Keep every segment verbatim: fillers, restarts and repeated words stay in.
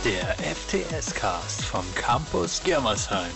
Der F T S-Cast vom Campus Germersheim.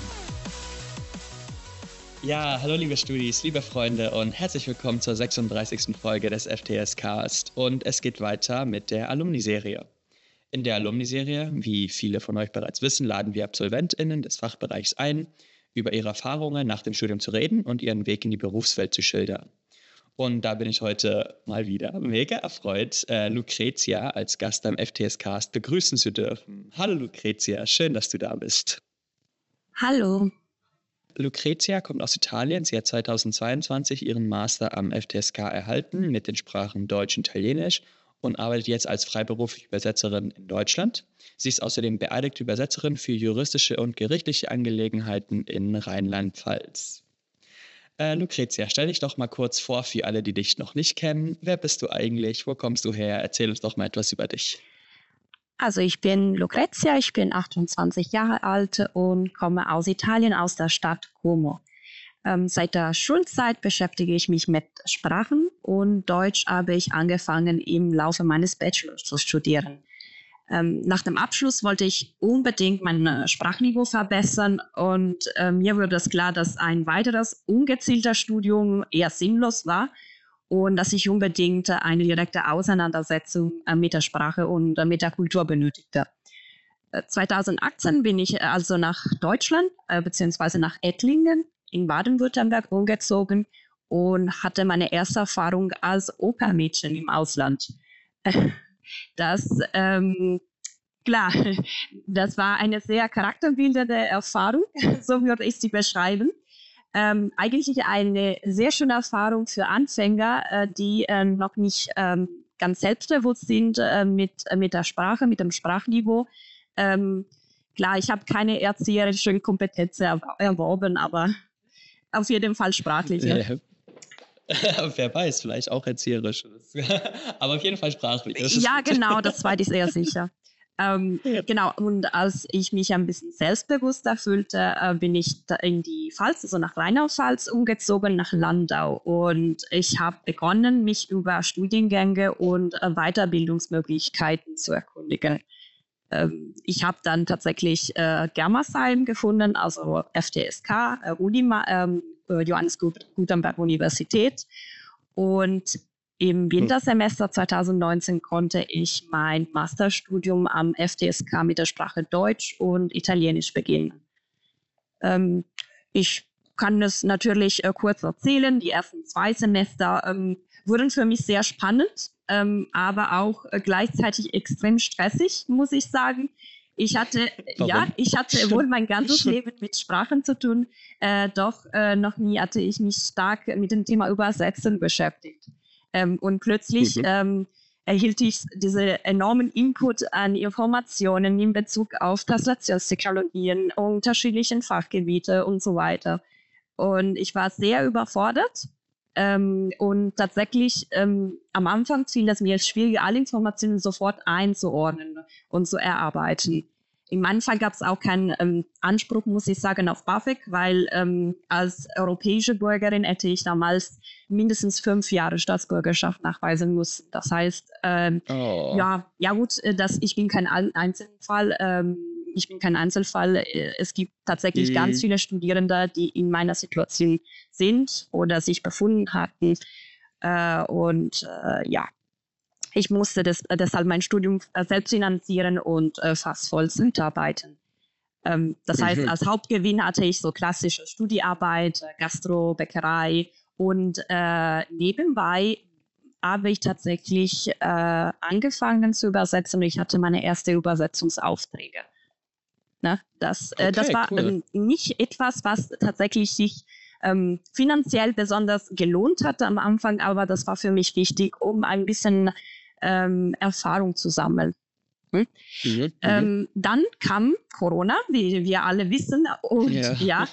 Ja, hallo liebe Studis, liebe Freunde und herzlich willkommen zur sechsunddreißigsten Folge des F T S-Cast. Und es geht weiter mit der Alumni-Serie. In der Alumni-Serie, wie viele von euch bereits wissen, laden wir AbsolventInnen des Fachbereichs ein, über ihre Erfahrungen nach dem Studium zu reden und ihren Weg in die Berufswelt zu schildern. Und da bin ich heute mal wieder mega erfreut, äh, Lucrezia als Gast beim F T S-Cast begrüßen zu dürfen. Hallo Lucrezia, schön, dass du da bist. Hallo. Lucrezia kommt aus Italien. Sie hat zweitausendzweiundzwanzig ihren Master am F T S K erhalten mit den Sprachen Deutsch und Italienisch und arbeitet jetzt als freiberufliche Übersetzerin in Deutschland. Sie ist außerdem beeidigte Übersetzerin für juristische und gerichtliche Angelegenheiten in Rheinland-Pfalz. Äh, Lucrezia, stell dich doch mal kurz vor für alle, die dich noch nicht kennen. Wer bist du eigentlich? Wo kommst du her? Erzähl uns doch mal etwas über dich. Also ich bin Lucrezia, ich bin achtundzwanzig Jahre alt und komme aus Italien, aus der Stadt Como. Ähm, seit der Schulzeit beschäftige ich mich mit Sprachen und Deutsch habe ich angefangen im Laufe meines Bachelors zu studieren. Ähm, nach dem Abschluss wollte ich unbedingt mein äh, Sprachniveau verbessern und äh, mir wurde es klar, dass ein weiteres ungezielter Studium eher sinnlos war und dass ich unbedingt äh, eine direkte Auseinandersetzung äh, mit der Sprache und äh, mit der Kultur benötigte. Äh, zweitausendachtzehn bin ich äh, also nach Deutschland äh, beziehungsweise nach Ettlingen in Baden-Württemberg umgezogen und hatte meine erste Erfahrung als Opermädchen im Ausland. Das, ähm, klar, das war eine sehr charakterbildende Erfahrung, so würde ich sie beschreiben. Ähm, eigentlich eine sehr schöne Erfahrung für Anfänger, äh, die äh, noch nicht ähm, ganz selbstbewusst sind äh, mit, äh, mit der Sprache, mit dem Sprachniveau. Ähm, klar, ich habe keine erzieherischen Kompetenzen erw- erworben, aber auf jeden Fall sprachlich. Ja. Ja. Wer weiß, vielleicht auch erzieherisch. Aber auf jeden Fall sprachlich. Ja, genau, das zweite ist eher sicher. Ähm, Ja. Genau, und als ich mich ein bisschen selbstbewusster fühlte, äh, bin ich da in die Pfalz, also nach Rheinland-Pfalz umgezogen, nach Landau. Und ich habe begonnen, mich über Studiengänge und äh, Weiterbildungsmöglichkeiten zu erkundigen. Ähm, ich habe dann tatsächlich äh, Germersheim gefunden, also F T S K, äh, Unima, ähm, äh, Johannes Gut- Gutenberg Universität. Und im Wintersemester zweitausendneunzehn konnte ich mein Masterstudium am F T S K mit der Sprache Deutsch und Italienisch beginnen. Ähm, ich kann es natürlich äh, kurz erzählen. Die ersten zwei Semester ähm, wurden für mich sehr spannend, ähm, aber auch äh, gleichzeitig extrem stressig, muss ich sagen. Ich hatte, Warum? ja, ich hatte wohl mein ganzes Leben mit Sprachen zu tun, äh, doch äh, noch nie hatte ich mich stark mit dem Thema Übersetzen beschäftigt. Ähm, und plötzlich Mhm. ähm, erhielt ich diese enormen Input an Informationen in Bezug auf Translationstechnologien, unterschiedlichen Fachgebiete und so weiter. Und ich war sehr überfordert. Ähm, und tatsächlich ähm, am Anfang fiel es mir schwierig, alle Informationen sofort einzuordnen und zu erarbeiten. In meinem Fall gab es auch keinen ähm, Anspruch, muss ich sagen, auf BAföG, weil ähm, als europäische Bürgerin hätte ich damals mindestens fünf Jahre Staatsbürgerschaft nachweisen müssen. Das heißt, ähm, Oh. ja, ja gut, äh, dass ich bin kein Ein- Einzelfall. Ähm, ich bin kein Einzelfall. Äh, Es gibt tatsächlich Mhm. ganz viele Studierende, die in meiner Situation sind oder sich befunden hatten. Äh, und äh, ja, ich musste das, äh, deshalb mein Studium äh, selbst finanzieren und äh, fast Vollzeit arbeiten. Ähm, das heißt, Mhm. als Hauptgewinn hatte ich so klassische Studiearbeit, äh, Gastro, Bäckerei und äh, nebenbei habe ich tatsächlich äh, angefangen zu übersetzen und ich hatte meine erste Übersetzungsaufträge. Ne? Das, äh, das Okay, war cool. ähm, nicht etwas, was tatsächlich sich ähm, finanziell besonders gelohnt hatte am Anfang, aber das war für mich wichtig, um ein bisschen ähm, Erfahrung zu sammeln. Hm? Mhm. Mhm. Ähm, dann kam Corona, wie wir alle wissen, und Ja. ja,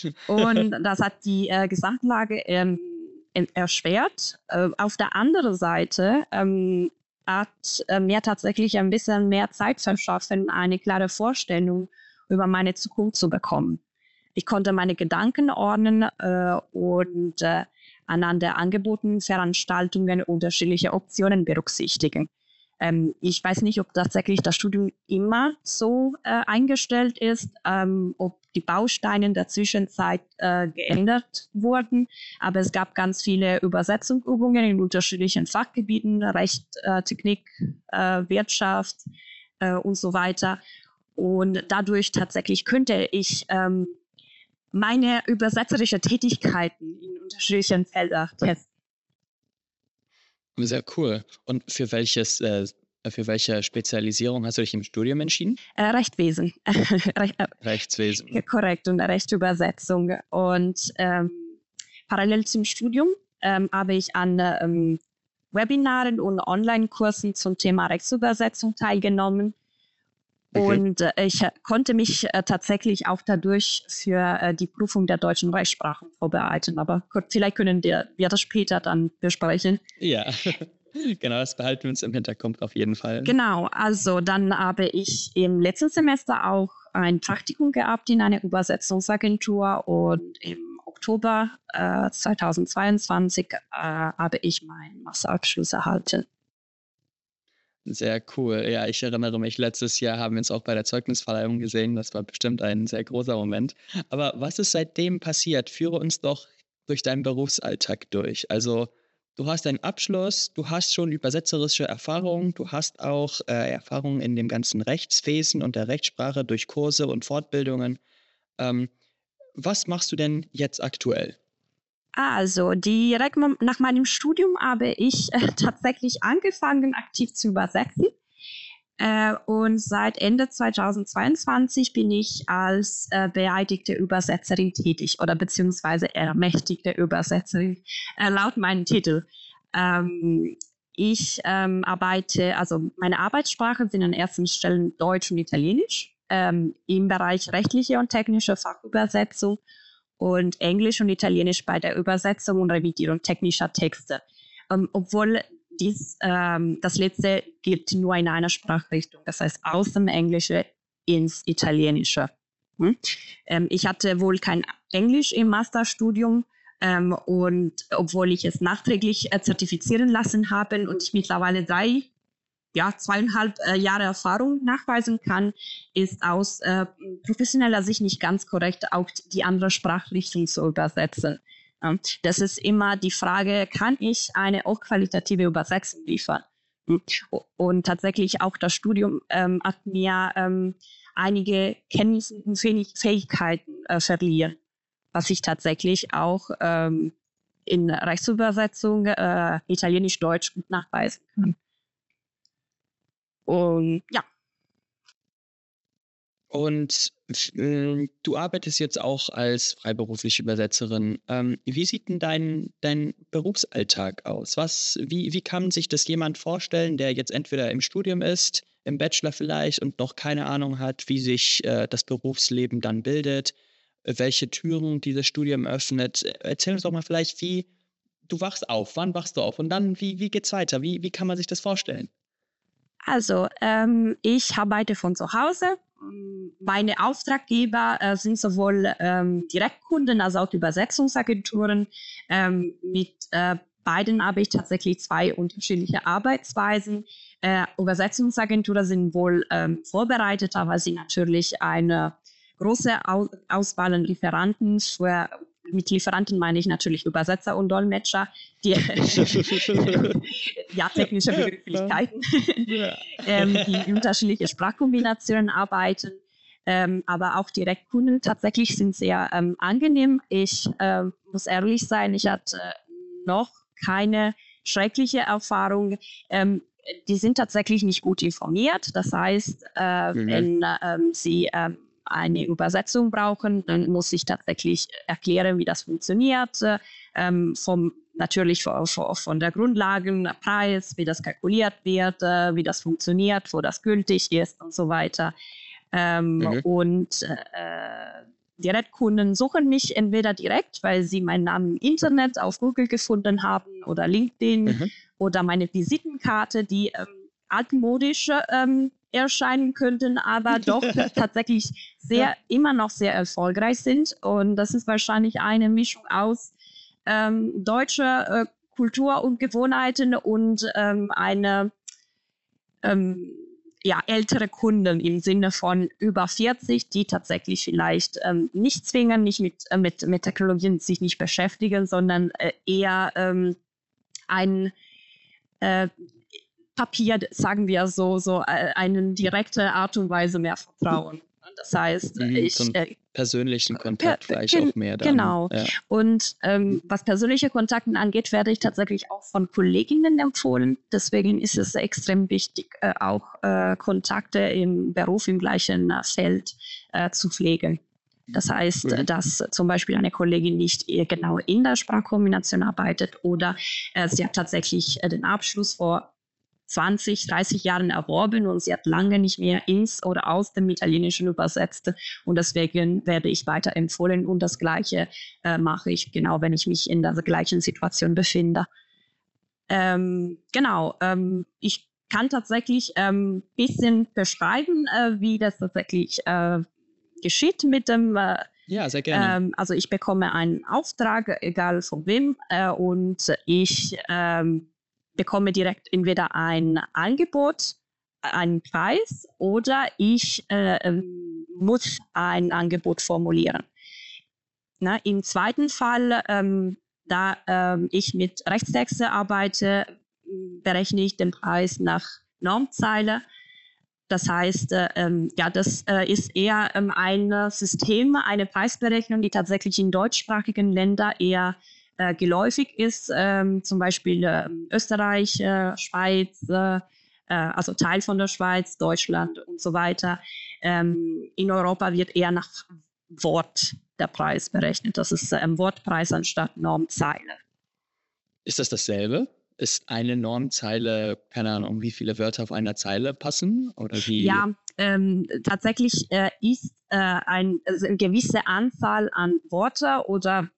und das hat die äh, Gesamtlage ähm, en- erschwert. Äh, auf der anderen Seite ähm, hat äh, mir tatsächlich ein bisschen mehr Zeit verschaffen, eine klare Vorstellung über meine Zukunft zu bekommen. Ich konnte meine Gedanken ordnen äh, und äh, anhand der angebotenen Veranstaltungen unterschiedliche Optionen berücksichtigen. Ähm, ich weiß nicht, ob tatsächlich das Studium immer so äh, eingestellt ist, ähm, ob die Bausteine in der Zwischenzeit äh, geändert wurden. Aber es gab ganz viele Übersetzungsübungen in unterschiedlichen Fachgebieten, Recht, äh, Technik, äh, Wirtschaft äh, und so weiter. Und dadurch tatsächlich könnte ich ähm, meine übersetzerische Tätigkeiten in unterschiedlichen Feldern testen. Sehr cool. Und für welches, äh, für welche Spezialisierung hast du dich im Studium entschieden? Äh, Rechtwesen. Recht, äh, Rechtswesen. Korrekt, und Rechtsübersetzung. Und ähm, parallel zum Studium ähm, habe ich an ähm, Webinaren und Online-Kursen zum Thema Rechtsübersetzung teilgenommen. Okay. Und äh, ich äh, konnte mich äh, tatsächlich auch dadurch für äh, die Prüfung der deutschen Rechtssprachen vorbereiten. Aber vielleicht können wir, wir das später dann besprechen. Ja, genau, das behalten wir uns im Hinterkopf auf jeden Fall. Genau, also dann habe ich im letzten Semester auch ein Praktikum gehabt in einer Übersetzungsagentur und im Oktober äh, zweitausendzweiundzwanzig äh, habe ich meinen Masterabschluss erhalten. Sehr cool. Ja, ich erinnere mich, letztes Jahr haben wir uns auch bei der Zeugnisverleihung gesehen. Das war bestimmt ein sehr großer Moment. Aber was ist seitdem passiert? Führe uns doch durch deinen Berufsalltag durch. Also du hast einen Abschluss, du hast schon übersetzerische Erfahrung, du hast auch äh, Erfahrung in dem ganzen Rechtswesen und der Rechtssprache durch Kurse und Fortbildungen. Ähm, was machst du denn jetzt aktuell? Also direkt nach meinem Studium habe ich äh, tatsächlich angefangen, aktiv zu übersetzen. Äh, und seit Ende zweitausendzweiundzwanzig bin ich als äh, beeidigte Übersetzerin tätig oder beziehungsweise ermächtigte Übersetzerin äh, laut meinem Titel. Ähm, ich ähm, arbeite, also meine Arbeitssprachen sind an ersten Stellen Deutsch und Italienisch ähm, im Bereich rechtliche und technische Fachübersetzung und Englisch und Italienisch bei der Übersetzung und Revidierung technischer Texte. Ähm, obwohl dies, ähm, das letzte gilt nur in einer Sprachrichtung, das heißt aus dem Englischen ins Italienische. Hm? Ähm, ich hatte wohl kein Englisch im Masterstudium ähm, und obwohl ich es nachträglich äh, zertifizieren lassen habe und ich mittlerweile drei ja, zweieinhalb äh, Jahre Erfahrung nachweisen kann, ist aus äh, professioneller Sicht nicht ganz korrekt, auch die andere Sprachrichtung zu übersetzen. Ähm, das ist immer die Frage, kann ich eine hochqualitative Übersetzung liefern? Mhm. Und tatsächlich auch das Studium ähm, hat mir ähm, einige Kenntnisse und Fähigkeiten äh, verliehen, was ich tatsächlich auch ähm, in Rechtsübersetzung äh, Italienisch-Deutsch gut nachweisen kann. Und ja. Und äh, du arbeitest jetzt auch als freiberufliche Übersetzerin. Ähm, wie sieht denn dein, dein Berufsalltag aus? Was, wie, wie kann sich das jemand vorstellen, der jetzt entweder im Studium ist, im Bachelor vielleicht und noch keine Ahnung hat, wie sich äh, das Berufsleben dann bildet, welche Türen dieses Studium öffnet? Erzähl uns doch mal vielleicht, wie du wachst auf, wann wachst du auf und dann, wie, wie geht's weiter? Wie, wie kann man sich das vorstellen? Also, ähm, ich arbeite von zu Hause. Meine Auftraggeber äh, sind sowohl ähm, Direktkunden als auch Übersetzungsagenturen. Ähm, mit äh, beiden habe ich tatsächlich zwei unterschiedliche Arbeitsweisen. Äh, Übersetzungsagenturen sind wohl ähm, vorbereiteter, weil sie natürlich eine große Aus- Auswahl an Lieferanten für mit Lieferanten meine ich natürlich Übersetzer und Dolmetscher, die ja, technische Begrifflichkeiten, ähm, die in unterschiedliche Sprachkombinationen arbeiten. Ähm, aber auch Direktkunden tatsächlich sind sehr ähm, angenehm. Ich ähm, muss ehrlich sein, ich hatte noch keine schreckliche Erfahrung. Ähm, die sind tatsächlich nicht gut informiert. Das heißt, äh, mhm. wenn ähm, sie ähm, eine Übersetzung brauchen, dann muss ich tatsächlich erklären, wie das funktioniert, ähm, vom, natürlich von, von der Grundlagenpreis, wie das kalkuliert wird, äh, wie das funktioniert, wo das gültig ist und so weiter. Ähm, mhm. Und äh, Direktkunden suchen mich entweder direkt, weil sie meinen Namen im Internet auf Google gefunden haben oder LinkedIn mhm. oder meine Visitenkarte, die ähm, altmodisch ähm, erscheinen könnten, aber doch tatsächlich sehr, immer noch sehr erfolgreich sind. Und das ist wahrscheinlich eine Mischung aus ähm, deutscher äh, Kultur und Gewohnheiten und ähm, eine ähm, ja, ältere Kunden im Sinne von über vierzig, die tatsächlich vielleicht ähm, nicht zwingen, nicht mit, äh, mit, mit Technologien sich nicht beschäftigen, sondern äh, eher ähm, ein äh, Papier, sagen wir so, so äh, eine direkte Art und Weise mehr vertrauen. Das heißt, Mhm, ich... so einen Äh, persönlichen Kontakt per, vielleicht gen, auch mehr dann. genau. Ja. Und ähm, was persönliche Kontakte angeht, werde ich tatsächlich auch von Kolleginnen empfohlen. Deswegen ist es extrem wichtig, äh, auch äh, Kontakte im Beruf, im gleichen äh, Feld äh, zu pflegen. Das heißt, Mhm. dass zum Beispiel eine Kollegin nicht genau in der Sprachkombination arbeitet oder äh, sie hat tatsächlich äh, den Abschluss vor zwanzig, dreißig Jahren erworben und sie hat lange nicht mehr ins oder aus dem Italienischen übersetzt. Und deswegen werde ich weiterempfohlen. Und das Gleiche äh, mache ich, genau, wenn ich mich in der gleichen Situation befinde. Ähm, genau, ähm, ich kann tatsächlich ein ähm, bisschen beschreiben, äh, wie das tatsächlich äh, geschieht mit dem... Äh, ja, sehr gerne. Ähm, also ich bekomme einen Auftrag, egal von wem, äh, und ich... Ähm, bekomme direkt entweder ein Angebot, einen Preis oder ich äh, muss ein Angebot formulieren. Na, im zweiten Fall, ähm, da ähm, ich mit Rechtstexte arbeite, berechne ich den Preis nach Normzeile. Das heißt, äh, ja, das äh, ist eher ähm, ein System, eine Preisberechnung, die tatsächlich in deutschsprachigen Ländern eher äh, geläufig ist, ähm, zum Beispiel äh, Österreich, äh, Schweiz, äh, also Teil von der Schweiz, Deutschland und so weiter. Ähm, in Europa wird eher nach Wort der Preis berechnet. Das ist äh, Wortpreis anstatt Normzeile. Ist das dasselbe? Ist eine Normzeile, keine Ahnung, wie viele Wörter auf einer Zeile passen? Oder wie? Ja, ähm, tatsächlich äh, ist äh, ein, also eine gewisse Anzahl an Worte oder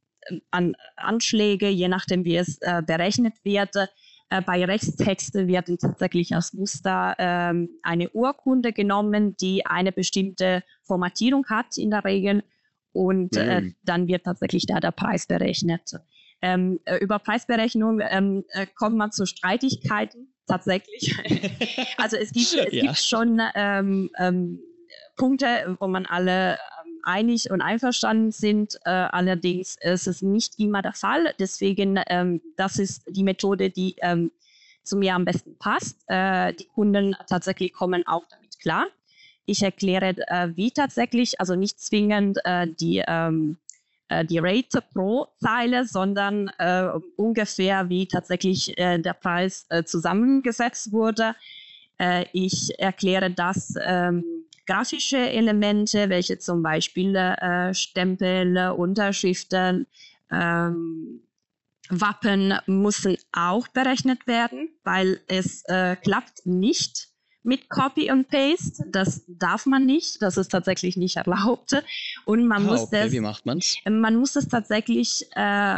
an Anschläge, je nachdem wie es äh, berechnet wird. Äh, bei Rechtstexten wird tatsächlich als Muster ähm, eine Urkunde genommen, die eine bestimmte Formatierung hat in der Regel und äh, Mhm. dann wird tatsächlich da der Preis berechnet. Ähm, äh, über Preisberechnung ähm, äh, kommt man zu Streitigkeiten tatsächlich. Also es gibt, es Ja. gibt schon ähm, ähm, Punkte, wo man alle einig und einverstanden sind. Äh, allerdings ist es nicht immer der Fall. Deswegen, ähm, das ist die Methode, die ähm, zu mir am besten passt. Äh, die Kunden tatsächlich kommen auch damit klar. Ich erkläre, äh, wie tatsächlich, also nicht zwingend äh, die, ähm, äh, die Rate pro Zeile, sondern äh, ungefähr, wie tatsächlich äh, der Preis äh, zusammengesetzt wurde. Äh, ich erkläre das, ähm, grafische Elemente, welche zum Beispiel äh, Stempel, Unterschriften, ähm, Wappen müssen auch berechnet werden, weil es äh, klappt nicht mit Copy und Paste. Das darf man nicht, das ist tatsächlich nicht erlaubt. Und man ah, muss okay, das, wie macht man's? Man muss es tatsächlich äh,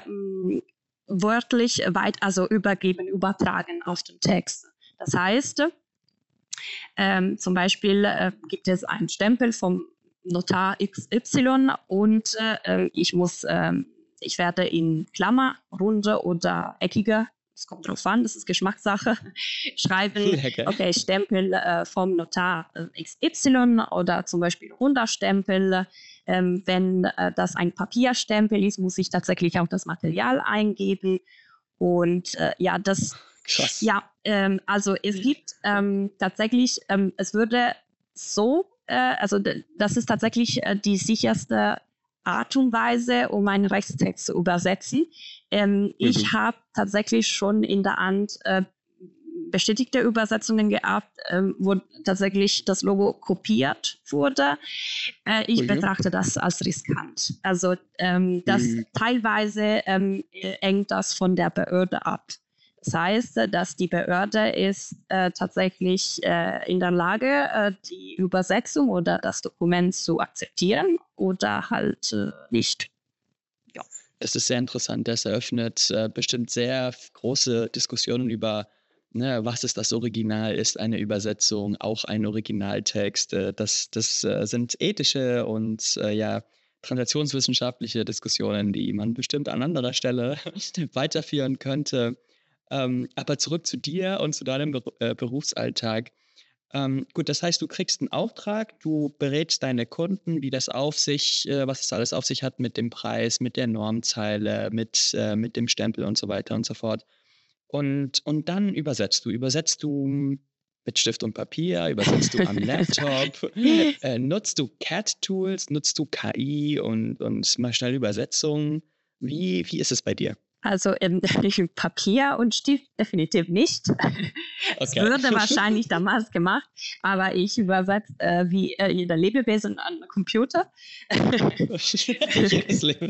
wörtlich weit, also übergeben, übertragen auf den Text. Das heißt, ähm, zum Beispiel äh, gibt es einen Stempel vom Notar X Y und äh, ich muss, äh, ich werde in Klammer, runde oder eckige, es kommt drauf an, das ist Geschmackssache, schreiben, Lecker. okay, Stempel äh, vom Notar äh, X Y oder zum Beispiel runder Stempel. Ähm, wenn äh, das ein Papierstempel ist, muss ich tatsächlich auch das Material eingeben. Und äh, ja, das Krass. Ja, ähm, also es gibt ähm, tatsächlich, ähm, es würde so, äh, also d- das ist tatsächlich äh, die sicherste Art und Weise, um einen Rechtstext zu übersetzen. Ähm, Mhm. Ich habe tatsächlich schon in der Hand äh, bestätigte Übersetzungen gehabt, ähm, wo tatsächlich das Logo kopiert wurde. Äh, ich Mhm. betrachte das als riskant. Also ähm, das Mhm. teilweise ähm, hängt das von der Behörde ab. Das heißt, dass die Behörde ist äh, tatsächlich äh, in der Lage, äh, die Übersetzung oder das Dokument zu akzeptieren oder halt äh, nicht. Ja. Es ist sehr interessant. Das eröffnet äh, bestimmt sehr große Diskussionen über, ne, was ist das Original? Ist eine Übersetzung auch ein Originaltext? Äh, das das äh, sind ethische und äh, ja, transaktionswissenschaftliche Diskussionen, die man bestimmt an anderer Stelle weiterführen könnte. Ähm, aber zurück zu dir und zu deinem Ber äh, Berufsalltag. Ähm, gut, das heißt, du kriegst einen Auftrag, du berätst deine Kunden, wie das auf sich, äh, was es alles auf sich hat mit dem Preis, mit der Normzeile, mit, äh, mit dem Stempel und so weiter und so fort. Und, und dann übersetzt du. Übersetzt du mit Stift und Papier, übersetzt du am Laptop, äh, nutzt du C A D-Tools, nutzt du K I und, und mal schnell Übersetzungen. Wie, wie ist es bei dir? Also ähm, Papier und Stift definitiv nicht. Es Okay. wurde wahrscheinlich damals gemacht, aber ich übersetze äh, wie äh, jeder Lebewesen an den Computer. Jedes Leben.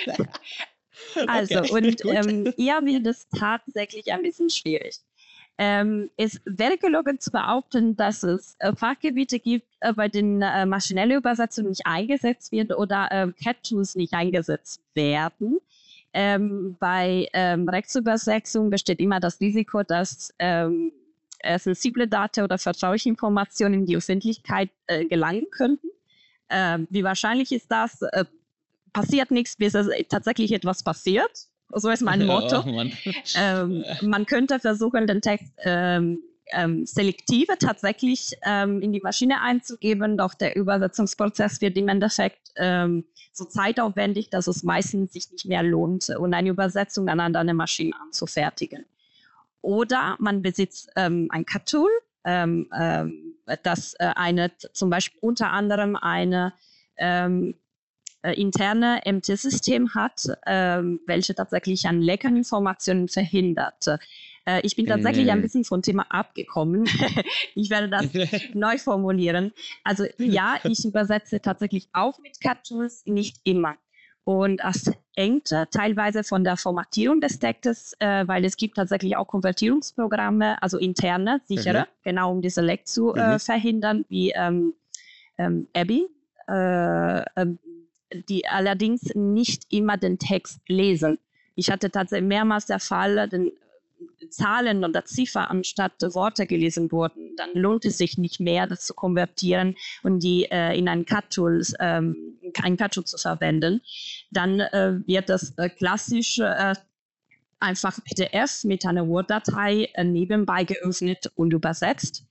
Also, Okay, und gut. ähm, eher wird es tatsächlich ein bisschen schwierig. Ähm, es wäre gelogen zu behaupten, dass es äh, Fachgebiete gibt, äh, bei denen äh, maschinelle Übersetzung nicht eingesetzt wird oder äh, C A D-Tools nicht eingesetzt werden. Ähm, bei ähm, Rechtsübersetzung besteht immer das Risiko, dass ähm, äh, sensible Daten oder vertrauliche Informationen in die Öffentlichkeit äh, gelangen könnten. Ähm, wie wahrscheinlich ist das? Äh, passiert nichts, bis es tatsächlich etwas passiert. So ist mein Motto. Oh Mann. Ähm, man könnte versuchen, den Text ähm, ähm, selektive tatsächlich ähm, in die Maschine einzugeben, doch der Übersetzungsprozess wird im Endeffekt ähm, so zeitaufwendig, dass es meistens sich nicht mehr lohnt, und eine Übersetzung dann an eine Maschine anzufertigen. Oder man besitzt ähm, ein C A D-Tool, ähm, ähm, das äh, eine, zum Beispiel unter anderem eine ähm, äh, interne M T-System hat, ähm, welche tatsächlich an leckeren Informationen verhindert. Äh, ich bin tatsächlich ein bisschen vom Thema abgekommen. Ich werde das neu formulieren. Also ja, ich übersetze tatsächlich auch mit C A D-Tools, nicht immer. Und das hängt teilweise von der Formatierung des Textes, äh, weil es gibt tatsächlich auch Konvertierungsprogramme, also interne, sichere, mhm. genau um diese Leck zu äh, mhm. verhindern, wie ähm, ähm, Abby, äh, ähm, die allerdings nicht immer den Text lesen. Ich hatte tatsächlich mehrmals der Fall, den Zahlen oder Ziffern anstatt Worte gelesen wurden. Dann lohnt es sich nicht mehr, das zu konvertieren und die äh, in ein C A D-Tool ähm, ein C A D-Tool zu verwenden. Dann äh, wird das äh, klassisch äh, einfach P D F mit einer Word-Datei äh, nebenbei geöffnet und übersetzt.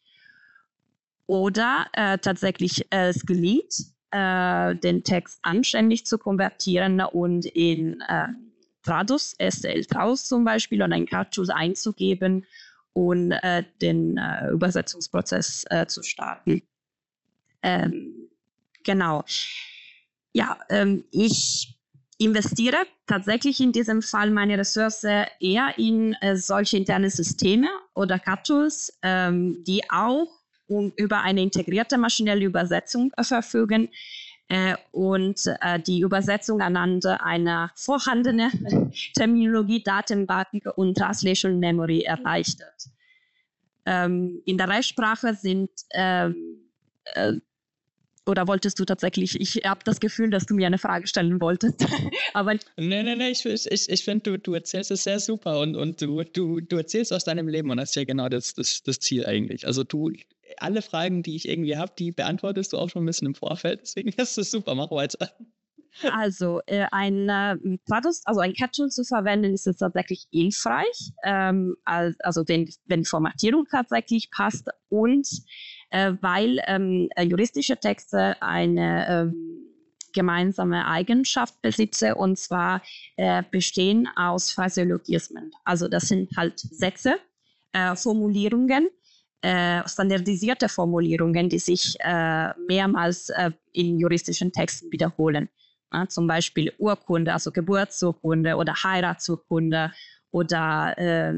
Oder äh, tatsächlich äh, es gelingt, äh, den Text anständig zu konvertieren und in äh, Tradus, S T L Traus zum Beispiel, und ein C A D-Tool einzugeben und äh, den äh, Übersetzungsprozess äh, zu starten. Ähm, genau. Ja, ähm, ich investiere tatsächlich in diesem Fall meine Ressource eher in äh, solche interne Systeme oder C A D-Tools, ähm, die auch um, über eine integrierte maschinelle Übersetzung äh, verfügen äh, und äh, die Übersetzung anhand einer vorhandenen Terminologie, Datenbank und Translation Memory erleichtert. Ähm, in der Rechtssprache sind ähm, äh, oder wolltest du tatsächlich, ich habe das Gefühl, dass du mir eine Frage stellen wolltest. Aber nee, nee, nee, ich, ich, ich finde, du, du erzählst es sehr super und, und du, du, du erzählst aus deinem Leben und das ist ja genau das, das, das Ziel eigentlich. Also du, alle Fragen, die ich irgendwie habe, die beantwortest du auch schon ein bisschen im Vorfeld, deswegen ist es super, mach weiter. Also äh, ein äh, Tradus, also ein C A D-Tool zu verwenden, ist tatsächlich hilfreich, ähm, also wenn, wenn die Formatierung tatsächlich passt und äh, weil ähm, juristische Texte eine ähm, gemeinsame Eigenschaft besitzen, und zwar äh, bestehen aus Phraseologismen. Also das sind halt Sätze, äh, Formulierungen, äh, standardisierte Formulierungen, die sich äh, mehrmals äh, in juristischen Texten wiederholen. Ja, zum Beispiel Urkunde, also Geburtsurkunde oder Heiratsurkunde oder äh,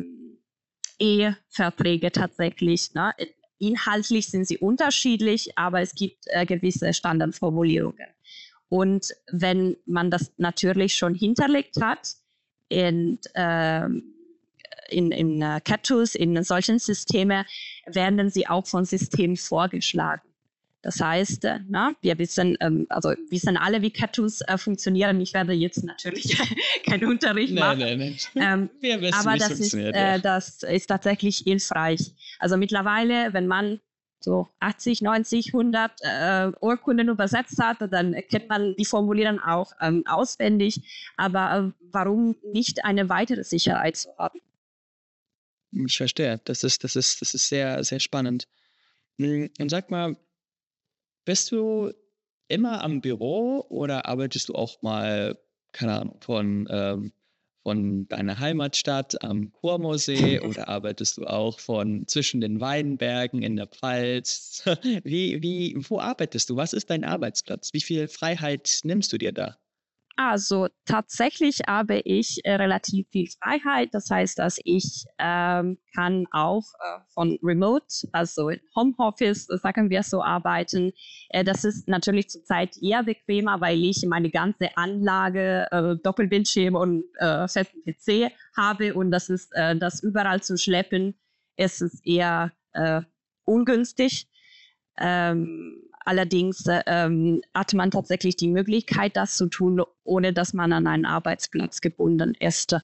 Eheverträge tatsächlich. Ne? Inhaltlich sind sie unterschiedlich, aber es gibt äh, gewisse Standardformulierungen. Und wenn man das natürlich schon hinterlegt hat in, äh, in, in uh, C A D-Tools, in solchen Systemen, werden sie auch von Systemen vorgeschlagen. Das heißt, äh, na, wir wissen, ähm, also wissen alle, wie C A D-Tools äh, funktionieren. Ich werde jetzt natürlich keinen Unterricht machen. Nein, nein, nein. Ähm, wir wissen, aber das ist, äh, ja. das ist tatsächlich hilfreich. Also mittlerweile, wenn man so achtzig, neunzig, hundert äh, Urkunden übersetzt hat, dann kennt man die Formulierungen auch ähm, auswendig. Aber äh, warum nicht eine weitere Sicherheit zu haben? Ich verstehe. Das ist, das ist, das ist sehr, sehr spannend. Mm, Und sag mal, bist du immer am Büro oder arbeitest du auch mal, keine Ahnung, von, ähm, von deiner Heimatstadt am Kurmsee oder arbeitest du auch von zwischen den Weinbergen in der Pfalz? Wie, wie, wo arbeitest du? Was ist dein Arbeitsplatz? Wie viel Freiheit nimmst du dir da? Also tatsächlich habe ich äh, relativ viel Freiheit. Das heißt, dass ich ähm, kann auch äh, von Remote, also in Homeoffice, äh, sagen wir so, arbeiten. Äh, das ist natürlich zurzeit eher bequemer, weil ich meine ganze Anlage, äh, Doppelbildschirm und äh, festen P C habe und das ist, äh, das überall zu schleppen, ist es eher äh, ungünstig. Ähm, allerdings äh, ähm, hat man tatsächlich die Möglichkeit, das zu tun, ohne dass man an einen Arbeitsplatz gebunden ist.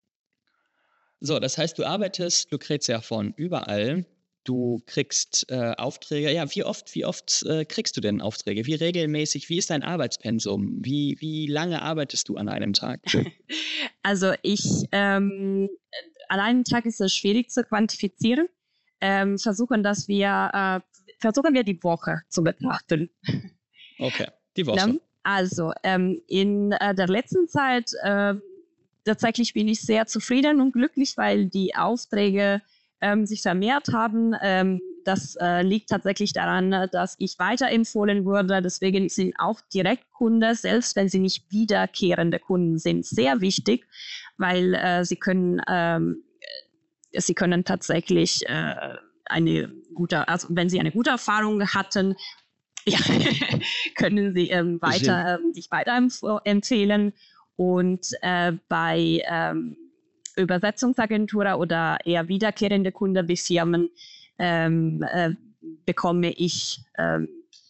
So, das heißt, du arbeitest, Lucretia, von überall. Du kriegst äh, Aufträge. Ja, wie oft, wie oft äh, kriegst du denn Aufträge? Wie regelmäßig? Wie ist dein Arbeitspensum? Wie, wie lange arbeitest du an einem Tag? Also ich, ähm, an einem Tag ist es schwierig zu quantifizieren. Ähm, versuchen, dass wir, äh, versuchen wir die Woche zu betrachten. Okay, die Woche. Ne? Also ähm, in äh, der letzten Zeit äh, tatsächlich bin ich sehr zufrieden und glücklich, weil die Aufträge ähm, sich vermehrt haben. Ähm, das äh, liegt tatsächlich daran, dass ich weiterempfohlen wurde. Deswegen sind auch Direktkunden, selbst wenn sie nicht wiederkehrende Kunden sind, sehr wichtig, weil äh, sie können, ähm, sie können tatsächlich äh, eine gute, also wenn sie eine gute Erfahrung hatten, ja, können sie ähm, weiter, ähm, sich weiterempfehlen. Und äh, bei ähm, Übersetzungsagentur oder eher wiederkehrende Kunden wie Firmen ähm, äh, bekomme ich ähm,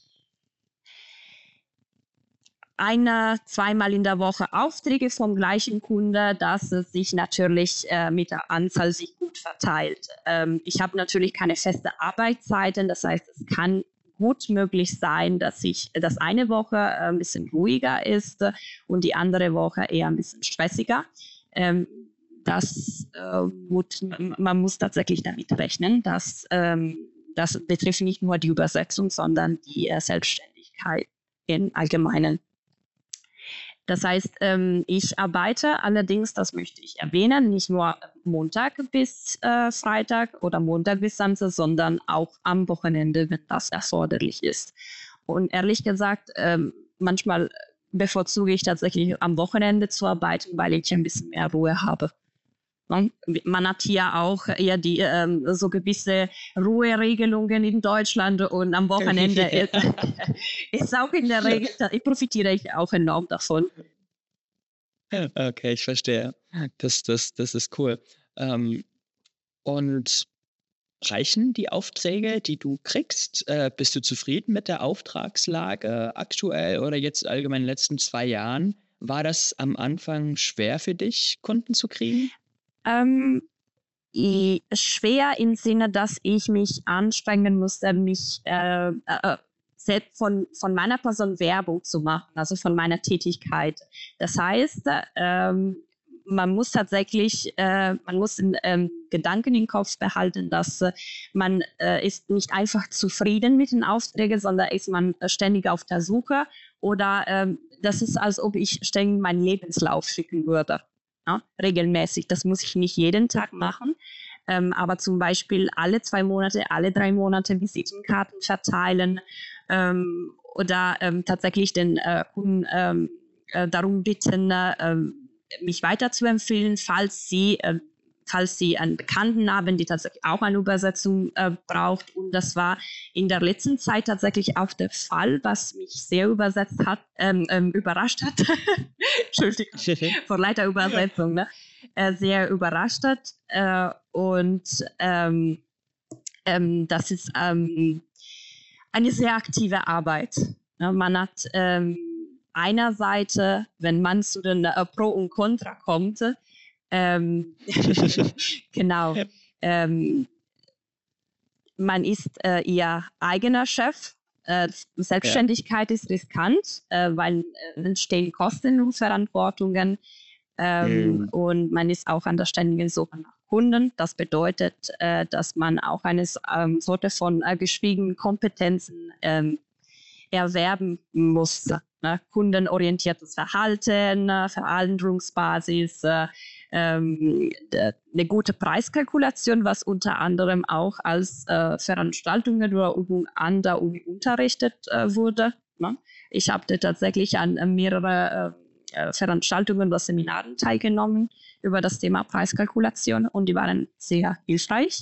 einer, zweimal in der Woche Aufträge vom gleichen Kunde, dass es sich natürlich äh, mit der Anzahl sich gut verteilt. Ähm, ich habe natürlich keine feste Arbeitszeiten, das heißt, es kann gut möglich sein, dass ich, dass eine Woche äh, ein bisschen ruhiger ist äh, und die andere Woche eher ein bisschen stressiger. Ähm, das äh, gut, man muss tatsächlich damit rechnen, dass ähm, das betrifft nicht nur die Übersetzung, sondern die äh, Selbstständigkeit im Allgemeinen. Das heißt, ähm, ich arbeite allerdings, das möchte ich erwähnen, nicht nur Montag bis äh, Freitag oder Montag bis Samstag, sondern auch am Wochenende, wenn das erforderlich ist. Und ehrlich gesagt, ähm, manchmal bevorzuge ich tatsächlich am Wochenende zu arbeiten, weil ich ein bisschen mehr Ruhe habe. Man hat hier auch eher die ähm, so gewisse Ruheregelungen in Deutschland und am Wochenende ist, ist auch in der Regel, da profitiere ich auch enorm davon. Okay, ich verstehe. Das, das, das ist cool. Ähm, und reichen die Aufträge, die du kriegst? Äh, bist du zufrieden mit der Auftragslage aktuell oder jetzt allgemein in den letzten zwei Jahren? War das am Anfang schwer für dich, Kunden zu kriegen? Ähm, schwer im Sinne, dass ich mich anstrengen musste, mich äh, äh, selbst von, von meiner Person Werbung zu machen, also von meiner Tätigkeit. Das heißt, ähm, man muss tatsächlich, äh, man muss in, ähm, Gedanken im Kopf behalten, dass äh, man äh, ist nicht einfach zufrieden mit den Aufträgen, sondern ist man ständig auf der Suche oder ähm, das ist, als ob ich ständig meinen Lebenslauf schicken würde. Ja, regelmäßig. Das muss ich nicht jeden Tag machen, ähm, aber zum Beispiel alle zwei Monate, alle drei Monate Visitenkarten verteilen ähm, oder ähm, tatsächlich den äh, Kunden ähm, äh, darum bitten, äh, mich weiterzuempfehlen, falls sie, äh, falls sie einen Bekannten haben, die tatsächlich auch eine Übersetzung äh, braucht. Und das war in der letzten Zeit tatsächlich auch der Fall, was mich sehr übersetzt hat, ähm, ähm, überrascht hat. Entschuldigung, von Leiterübersetzung, ne? Äh, sehr überrascht hat. Äh, und ähm, ähm, das ist ähm, eine sehr aktive Arbeit. Ja, man hat ähm, einer Seite, wenn man zu den äh, Pro und Contra kommt, ähm, genau, ähm, man ist äh, ihr eigener Chef. Äh, Selbstständigkeit ja. ist riskant, äh, weil äh, entstehen Kosten und Verantwortungen ähm, mhm. und man ist auch an der ständigen Suche nach Kunden. Das bedeutet, äh, dass man auch eine ähm, Sorte von äh, geschwiegenen Kompetenzen ähm, erwerben muss. Ne? Kundenorientiertes Verhalten, äh, Verhandlungsbasis, äh, ähm, eine gute Preiskalkulation, was unter anderem auch als äh, Veranstaltungen oder Übung an der Uni unterrichtet äh, wurde. Ne? Ich habe tatsächlich an äh, mehrere äh, Veranstaltungen oder Seminaren teilgenommen über das Thema Preiskalkulation und die waren sehr hilfreich.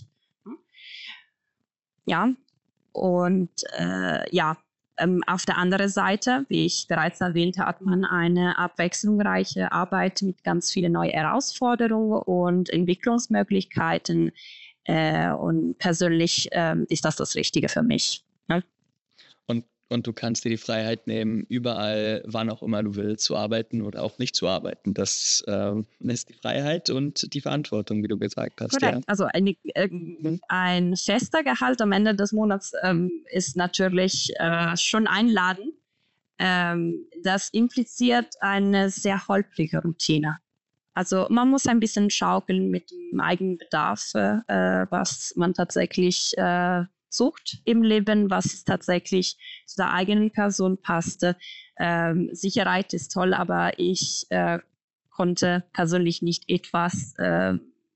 Ja, und äh, ja, ähm, auf der anderen Seite, wie ich bereits erwähnte, hat man eine abwechslungsreiche Arbeit mit ganz vielen neuen Herausforderungen und Entwicklungsmöglichkeiten. Äh, und persönlich äh, ist das das Richtige für mich. Ne? Und, und du kannst dir die Freiheit nehmen, überall, wann auch immer du willst, zu arbeiten oder auch nicht zu arbeiten. Das äh, ist die Freiheit und die Verantwortung, wie du gesagt hast. Korrekt. Ja. Also eine, äh, ein fester Gehalt am Ende des Monats ähm, ist natürlich äh, schon einladend. Ähm, das impliziert eine sehr holprige Routine. Also man muss ein bisschen schaukeln mit dem eigenen Bedarf, äh, was man tatsächlich äh, sucht im Leben, was tatsächlich zu der eigenen Person passte. Ähm, Sicherheit ist toll, aber ich äh, konnte persönlich nicht etwas, äh,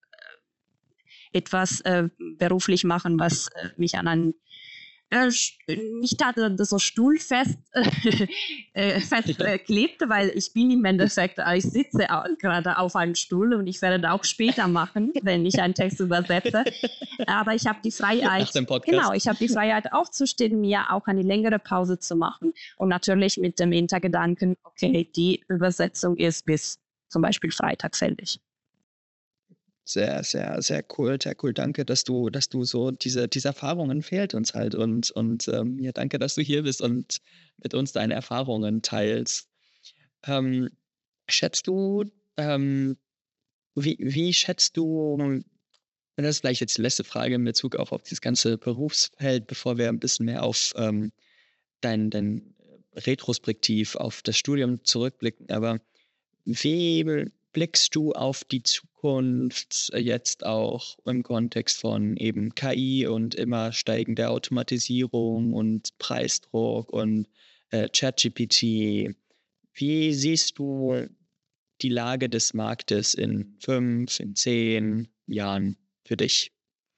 etwas äh, beruflich machen, was äh, mich an einen äh, nicht hatte, das so stuhlfest äh, fest äh, klebte, weil ich bin im Endeffekt, äh, ich sitze auch gerade auf einem Stuhl und ich werde das auch später machen, wenn ich einen Text übersetze. Aber ich habe die Freiheit, Nach dem Podcast. genau, ich habe die Freiheit aufzustehen, mir auch eine längere Pause zu machen und natürlich mit dem Hintergedanken, okay, die Übersetzung ist bis zum Beispiel Freitag fällig. Sehr, sehr, sehr cool, sehr cool. Danke, dass du, dass du so diese, diese Erfahrungen fehlt uns halt und, und ähm, ja, danke, dass du hier bist und mit uns deine Erfahrungen teilst. Ähm, schätzt du, ähm, wie, wie schätzt du, und das ist vielleicht jetzt die letzte Frage in Bezug auf, auf dieses ganze Berufsfeld, bevor wir ein bisschen mehr auf ähm, dein, dein Retrospektiv auf das Studium zurückblicken, aber wie blickst du auf die Zukunft jetzt auch im Kontext von eben K I und immer steigender Automatisierung und Preisdruck und äh, ChatGPT? Wie siehst du die Lage des Marktes in fünf, in zehn Jahren für dich?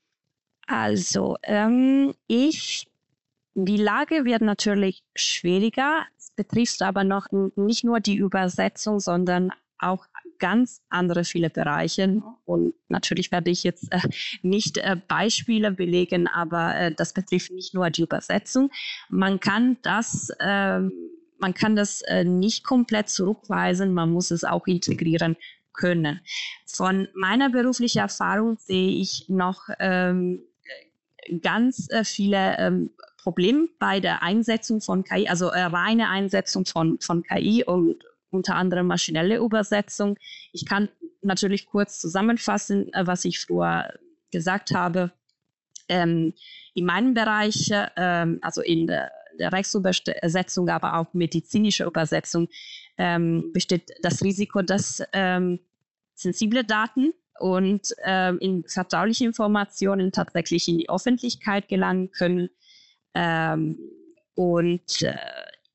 Also, ähm, ich, die Lage wird natürlich schwieriger. Es betrifft aber noch nicht nur die Übersetzung, sondern auch ganz andere viele Bereiche. Und natürlich werde ich jetzt äh, nicht äh, Beispiele belegen, aber äh, das betrifft nicht nur die Übersetzung. Man kann das, äh, man kann das äh, nicht komplett zurückweisen, man muss es auch integrieren können. Von meiner beruflichen Erfahrung sehe ich noch ähm, ganz äh, viele ähm, Probleme bei der Einsetzung von K I, also äh, reine Einsetzung von, von K I und unter anderem maschinelle Übersetzung. Ich kann natürlich kurz zusammenfassen, äh, was ich früher gesagt habe. Ähm, in meinem Bereich, ähm, also in der, der Rechtsübersetzung, aber auch medizinische Übersetzung, ähm, besteht das Risiko, dass ähm, sensible Daten und ähm, in vertrauliche Informationen tatsächlich in die Öffentlichkeit gelangen können. Ähm, und äh,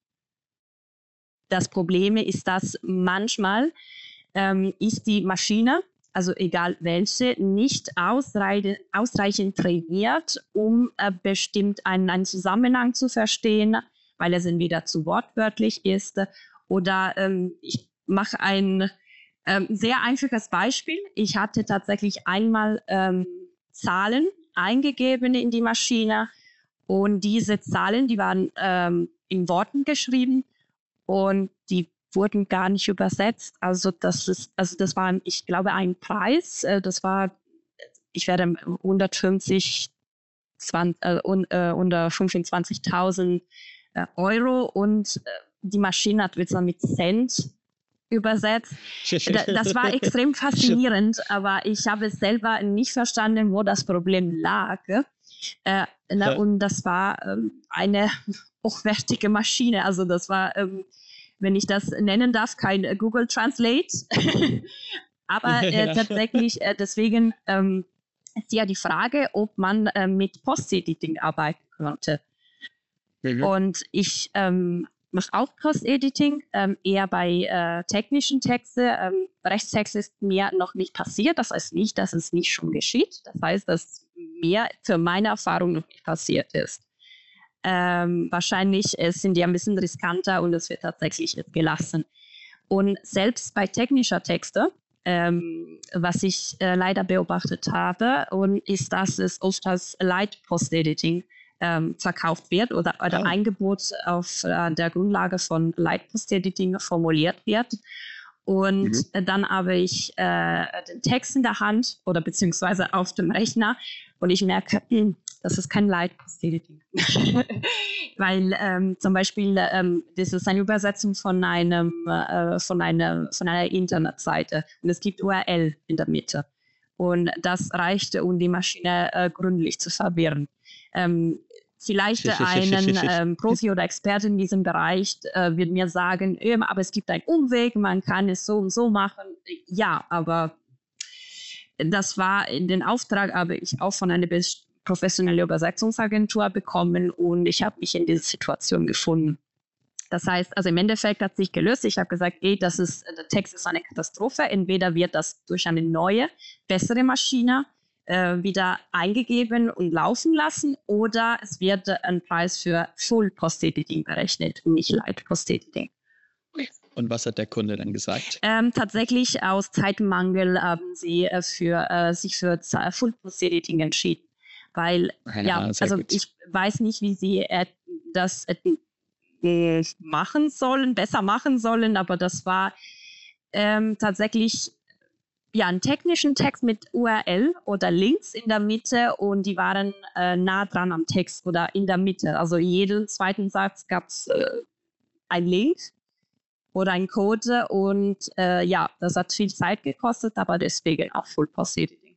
das Problem ist, dass manchmal ähm, ist die Maschine, also egal welche, nicht ausreichend, ausreichend trainiert, um äh, bestimmt einen, einen Zusammenhang zu verstehen, weil es entweder zu wortwörtlich ist oder ähm, ich mache ein ähm, sehr einfaches Beispiel. Ich hatte tatsächlich einmal ähm, Zahlen eingegeben in die Maschine und diese Zahlen, die waren ähm, in Worten geschrieben und die wurden gar nicht übersetzt. Also das ist, also das war, ich glaube, ein Preis. Das war, ich werde hundertfünfzig, zwanzig, äh, unter fünfundzwanzigtausend äh, Euro und äh, die Maschine hat jetzt mit Cent übersetzt. Das war extrem faszinierend, aber ich habe selber nicht verstanden, wo das Problem lag. Äh, ne, und das war ähm, eine hochwertige Maschine. Also das war, ähm, wenn ich das nennen darf, kein Google Translate. Aber äh, Ja. tatsächlich, äh, deswegen ähm, ist ja die Frage, ob man äh, mit Post-Editing arbeiten könnte. Mhm. Und ich ähm, mache auch Post-Editing, ähm, eher bei äh, technischen Texten. Ähm, Rechtstext ist mir noch nicht passiert. Das heißt nicht, dass es nicht schon geschieht. Das heißt, dass mir für meine Erfahrung noch nicht passiert ist. Ähm, wahrscheinlich äh, sind die ein bisschen riskanter und es wird tatsächlich gelassen. Und selbst bei technischer Texte, ähm, was ich äh, leider beobachtet habe, und ist, dass es oft als Light Post-Editing ähm, verkauft wird oder, oder Ah. Angebot auf äh, der Grundlage von Light Post-Editing formuliert wird. Und Mhm. äh, dann habe ich äh, den Text in der Hand oder beziehungsweise auf dem Rechner und ich merke, hm, das ist kein Light Post-Editing. Weil ähm, zum Beispiel, ähm, das ist eine Übersetzung von, einem, äh, von, einer, von einer Internetseite und es gibt U R L in der Mitte. Und das reichte, um die Maschine äh, gründlich zu verwirren. Ähm, vielleicht einen ähm, Profi oder Experte in diesem Bereich äh, wird mir sagen, ähm, aber es gibt einen Umweg, man kann es so und so machen. Ja, aber das war in den Auftrag, habe ich auch von einer professionellen Übersetzungsagentur bekommen und ich habe mich in dieser Situation gefunden. Das heißt, also im Endeffekt hat sich gelöst. Ich habe gesagt, ey, das ist, der Text ist eine Katastrophe. Entweder wird das durch eine neue, bessere Maschine äh, wieder eingegeben und laufen lassen oder es wird ein Preis für Full Post-Editing berechnet und nicht Light Post-Editing. Und was hat der Kunde dann gesagt? Ähm, tatsächlich aus Zeitmangel haben sie äh, für, äh, sich für Full Post-Editing entschieden. Weil, Ja, ja, sehr also gut. ich weiß nicht, wie sie äh, das äh, machen sollen, besser machen sollen, aber das war ähm, tatsächlich ja, einen technischen Text mit U R L oder Links in der Mitte und die waren äh, nah dran am Text oder in der Mitte. Also jeden zweiten Satz gab es äh, einen Link oder einen Code und äh, ja, das hat viel Zeit gekostet, aber deswegen auch Full Post Editing.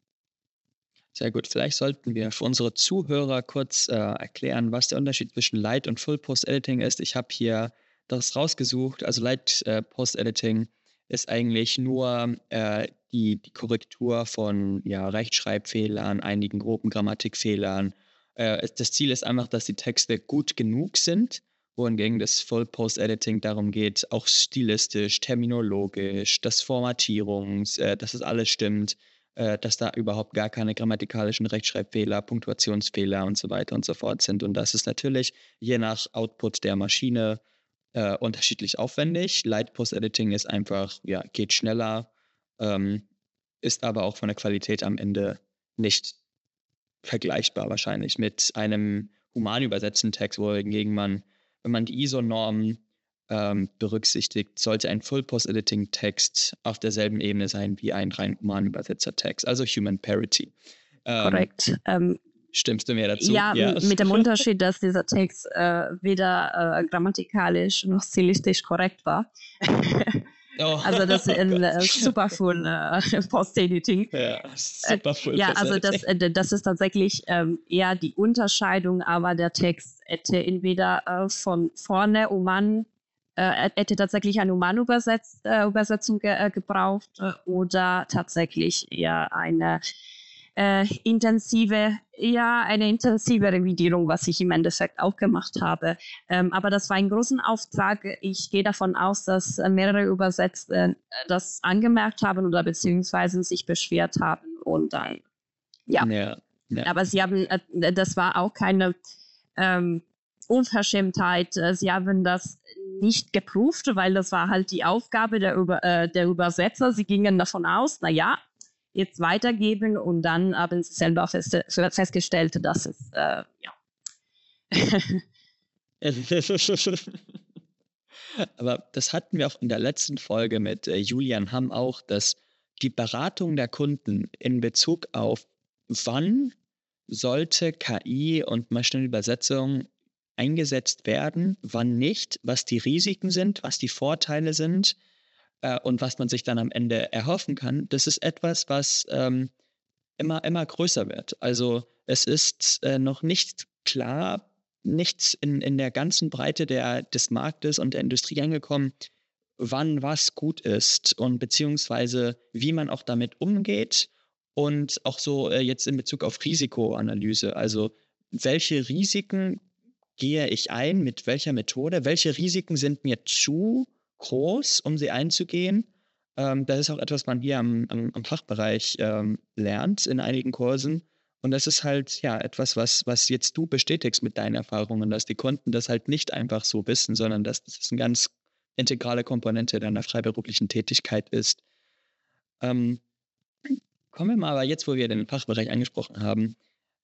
Sehr gut. Vielleicht sollten wir für unsere Zuhörer kurz äh, erklären, was der Unterschied zwischen Light und Full Post Editing ist. Ich habe hier das rausgesucht. Also Light äh, Post Editing ist eigentlich nur äh, die, die Korrektur von ja, Rechtschreibfehlern, einigen groben Grammatikfehlern. Äh, das Ziel ist einfach, dass die Texte gut genug sind, wohingegen das Full Post Editing darum geht, auch stilistisch, terminologisch, das Formatierungs, äh, dass es alles stimmt, äh, dass da überhaupt gar keine grammatikalischen Rechtschreibfehler, Punktuationsfehler und so weiter und so fort sind. Und das ist natürlich je nach Output der Maschine äh, unterschiedlich aufwendig. Light Post Editing ist einfach, ja, geht schneller, ähm, ist aber auch von der Qualität am Ende nicht vergleichbar wahrscheinlich mit einem human übersetzten Text, wohingegen man, wenn man die I S O-Normen ähm, berücksichtigt, sollte ein Full-Post-Editing-Text auf derselben Ebene sein wie ein rein human übersetzter Text, also Human Parity. Ähm, Korrekt. Ähm, stimmst du mir dazu? Ja, ja, mit dem Unterschied, dass dieser Text äh, weder äh, grammatikalisch noch stilistisch korrekt war. Oh. Also das ist ein äh, super Full äh, Post-Editing. Ja, super Full äh, Ja, also das, äh, das ist tatsächlich ähm, eher die Unterscheidung, aber der Text hätte entweder äh, von vorne Human, äh, hätte tatsächlich eine Human-Übersetz, äh, Übersetzung ge äh, gebraucht äh, oder tatsächlich eher eine äh, intensive, ja, eine intensive Revidierung, was ich im Endeffekt auch gemacht habe. Ähm, aber das war ein großen Auftrag. Ich gehe davon aus, dass mehrere Übersetzer äh, das angemerkt haben oder beziehungsweise sich beschwert haben und dann, ja. Ja, ja. Aber sie haben, äh, das war auch keine ähm, Unverschämtheit. Sie haben das nicht geprüft, weil das war halt die Aufgabe der, Über äh, der Übersetzer. Sie gingen davon aus, na ja, jetzt weitergeben und dann haben sie selber fest, festgestellt, dass es, äh, ja. Aber das hatten wir auch in der letzten Folge mit äh, Julian Hamm auch, dass die Beratung der Kunden in Bezug auf wann sollte K I und Maschinenübersetzung eingesetzt werden, wann nicht, was die Risiken sind, was die Vorteile sind äh, und was man sich dann am Ende erhoffen kann, das ist etwas, was ähm, immer, immer größer wird. Also es ist äh, noch nicht klar, nichts in, in der ganzen Breite der, des Marktes und der Industrie angekommen, wann was gut ist und beziehungsweise wie man auch damit umgeht und auch so äh, jetzt in Bezug auf Risikoanalyse. Also welche Risiken gehe ich ein, mit welcher Methode, welche Risiken sind mir zu groß, um sie einzugehen. Ähm, das ist auch etwas, was man hier am, am, am Fachbereich ähm, lernt in einigen Kursen. Und das ist halt ja etwas, was, was jetzt du bestätigst mit deinen Erfahrungen, dass die Kunden das halt nicht einfach so wissen, sondern dass das eine ganz integrale Komponente deiner freiberuflichen Tätigkeit ist. Ähm, kommen wir mal aber jetzt, wo wir den Fachbereich angesprochen haben,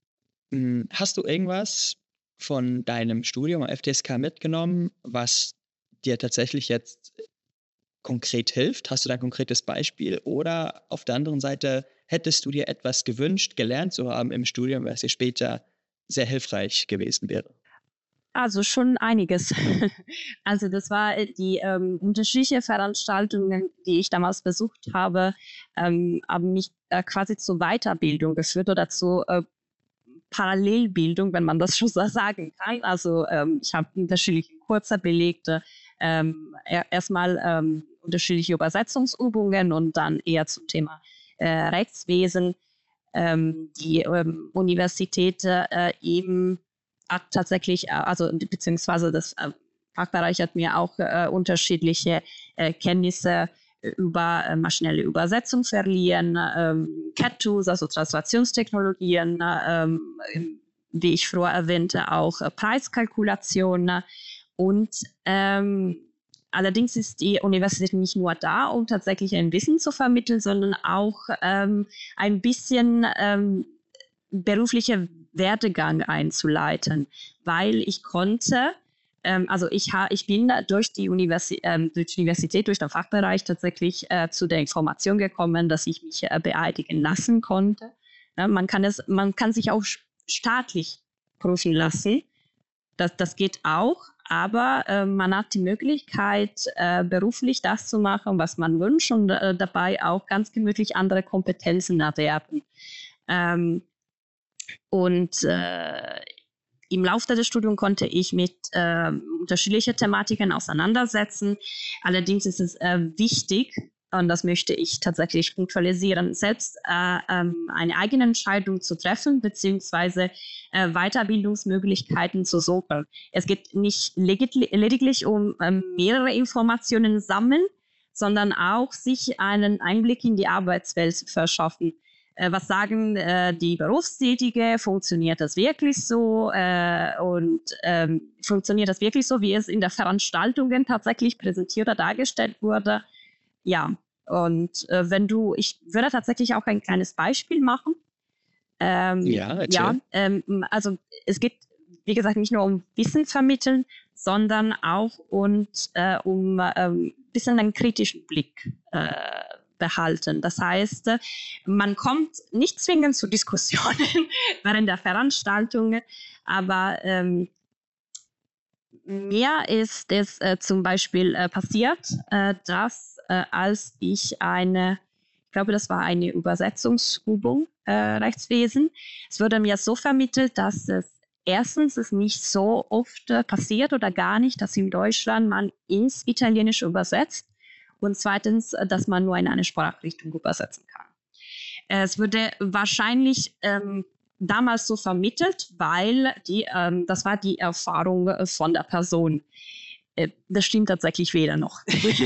mh, hast du irgendwas von deinem Studium am F T S K mitgenommen, was dir tatsächlich jetzt konkret hilft? Hast du da ein konkretes Beispiel? Oder auf der anderen Seite, hättest du dir etwas gewünscht, gelernt zu haben im Studium, was dir später sehr hilfreich gewesen wäre? Also schon einiges. Also das war äh, die ähm, unterschiedliche Veranstaltungen, die ich damals besucht habe, ähm, haben mich äh, quasi zur Weiterbildung geführt oder zur äh, Parallelbildung, wenn man das schon so sagen kann. Also ähm, ich habe unterschiedliche Kurse belegt, ähm, er, erstmal ähm, unterschiedliche Übersetzungsübungen und dann eher zum Thema äh, Rechtswesen. Ähm, die ähm, Universität äh, eben hat tatsächlich, äh, also beziehungsweise das äh, Fachbereich hat mir auch äh, unterschiedliche äh, Kenntnisse über äh, maschinelle Übersetzung verliehen, ähm, C A D-Tools, also Translationstechnologien, ähm, wie ich früher erwähnte, auch äh, Preiskalkulationen. Und ähm, allerdings ist die Universität nicht nur da, um tatsächlich ein Wissen zu vermitteln, sondern auch ähm, ein bisschen ähm, beruflicher Werdegang einzuleiten, weil ich konnte, ähm, also ich, ha, ich bin durch die, Universi ähm, durch die Universität, durch den Fachbereich tatsächlich äh, zu der Information gekommen, dass ich mich äh, beeidigen lassen konnte. Ja, man kann es, man kann sich auch staatlich prüfen lassen. Das, das geht auch, aber äh, man hat die Möglichkeit, äh, beruflich das zu machen, was man wünscht und äh, dabei auch ganz gemütlich andere Kompetenzen erwerben. Ähm, und äh, im Laufe des Studiums konnte ich mit äh, unterschiedlichen Thematiken auseinandersetzen. Allerdings ist es äh, wichtig, und das möchte ich tatsächlich punktualisieren, selbst äh, ähm, eine eigene Entscheidung zu treffen, beziehungsweise äh, Weiterbildungsmöglichkeiten zu suchen. Es geht nicht lediglich um äh, mehrere Informationen sammeln, sondern auch sich einen Einblick in die Arbeitswelt zu verschaffen. Äh, was sagen äh, die Berufstätige? Funktioniert das wirklich so? Äh, und ähm, funktioniert das wirklich so, wie es in der Veranstaltungen tatsächlich präsentiert oder dargestellt wurde? Ja, und äh, wenn du, ich würde tatsächlich auch ein kleines Beispiel machen. Ähm, ja, ja ähm, also es geht, wie gesagt, nicht nur um Wissen vermitteln, sondern auch und, äh, um ein ähm, bisschen einen kritischen Blick äh, behalten. Das heißt, man kommt nicht zwingend zu Diskussionen während der Veranstaltungen, aber ähm, mir ist es äh, zum Beispiel äh, passiert, äh, dass äh, als ich eine, ich glaube, das war eine Übersetzungsübung, äh, Rechtswesen, es wurde mir so vermittelt, dass es erstens es nicht so oft äh, passiert oder gar nicht, dass in Deutschland man ins Italienische übersetzt und zweitens, äh, dass man nur in eine Sprachrichtung übersetzen kann. Äh, es würde wahrscheinlich ähm, damals so vermittelt, weil die, ähm, das war die Erfahrung von der Person. Äh, das stimmt tatsächlich weder noch.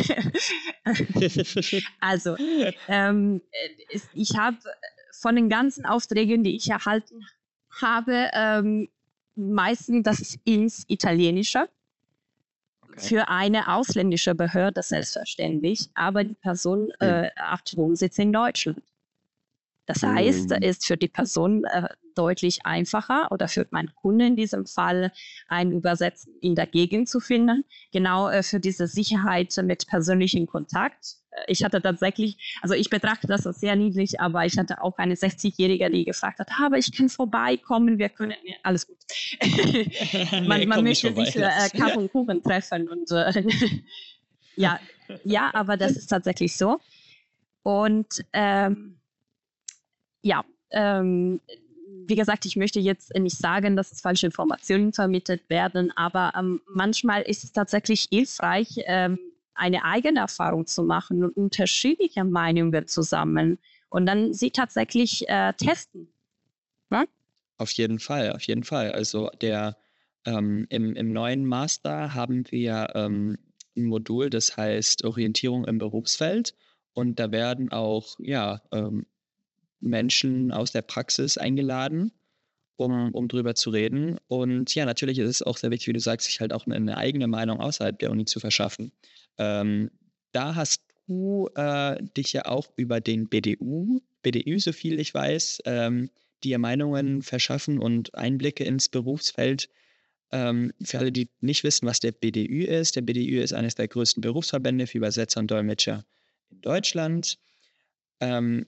Also, ähm, es, ich habe von den ganzen Aufträgen, die ich erhalten habe, ähm, meistens das ins Italienische. Okay. Für eine ausländische Behörde selbstverständlich, aber die Person äh, hat Wohnsitz in Deutschland. Das heißt, es ist für die Person äh, deutlich einfacher oder für meinen Kunden in diesem Fall ein Übersetzen in der Gegend zu finden. Genau äh, für diese Sicherheit mit persönlichem Kontakt. Ich hatte tatsächlich, also ich betrachte das als sehr niedlich, aber ich hatte auch eine sechzigjährige, die gefragt hat, aber ich kann vorbeikommen, wir können, ja, alles gut. man nee, man möchte sich äh, Kaffee und Kuchen treffen und äh, ja, ja, aber das ist tatsächlich so. Und ähm, ja, ähm, wie gesagt, ich möchte jetzt nicht sagen, dass es falsche Informationen vermittelt werden, aber ähm, manchmal ist es tatsächlich hilfreich, ähm, eine eigene Erfahrung zu machen und unterschiedliche Meinungen zusammen und dann sie tatsächlich äh, testen. Ja? Auf jeden Fall, auf jeden Fall. Also der ähm, im, im neuen Master haben wir ähm, ein Modul, das heißt Orientierung im Berufsfeld. Und da werden auch ja, ähm, Menschen aus der Praxis eingeladen, um, um drüber zu reden. Und ja, natürlich ist es auch sehr wichtig, wie du sagst, sich halt auch eine, eine eigene Meinung außerhalb der Uni zu verschaffen. Ähm, da hast du äh, dich ja auch über den B D U, B D Ü, so viel ich weiß, ähm, dir Meinungen verschaffen und Einblicke ins Berufsfeld. Ähm, für alle, die nicht wissen, was der B D Ü ist, der B D Ü ist eines der größten Berufsverbände für Übersetzer und Dolmetscher in Deutschland. Ähm,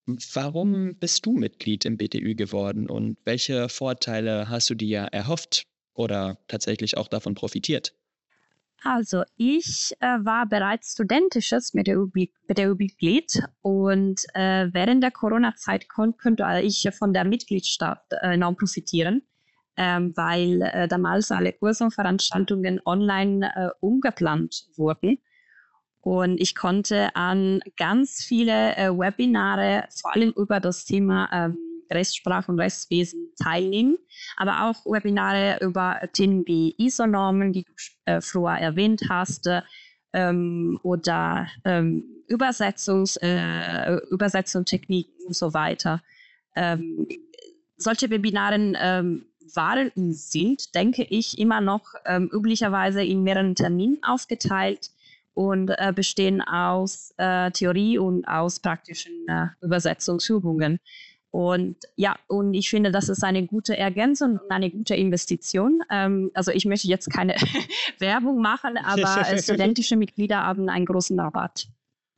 warum bist du Mitglied im B D Ü geworden und welche Vorteile hast du dir erhofft oder tatsächlich auch davon profitiert? Also ich äh, war bereits studentisches B D U-Mitglied und äh, während der Corona-Zeit kon- konnte ich von der Mitgliedschaft äh, enorm profitieren, ähm, weil äh, damals alle Kurse und Veranstaltungen online äh, umgeplant wurden. Und ich konnte an ganz viele äh, Webinare, vor allem über das Thema ähm, Rechtssprache und Rechtswesen teilnehmen, aber auch Webinare über Themen wie I S O-Normen, die du äh, früher erwähnt hast, ähm, oder ähm, Übersetzungs, äh, Übersetzungstechniken und so weiter. Ähm, solche Webinare ähm, waren und sind, denke ich, immer noch ähm, üblicherweise in mehreren Terminen aufgeteilt und äh, bestehen aus äh, Theorie und aus praktischen äh, Übersetzungsübungen. Und ja, und ich finde, das ist eine gute Ergänzung und eine gute Investition. Ähm, also ich möchte jetzt keine Werbung machen, aber äh, studentische Mitglieder haben einen großen Rabatt.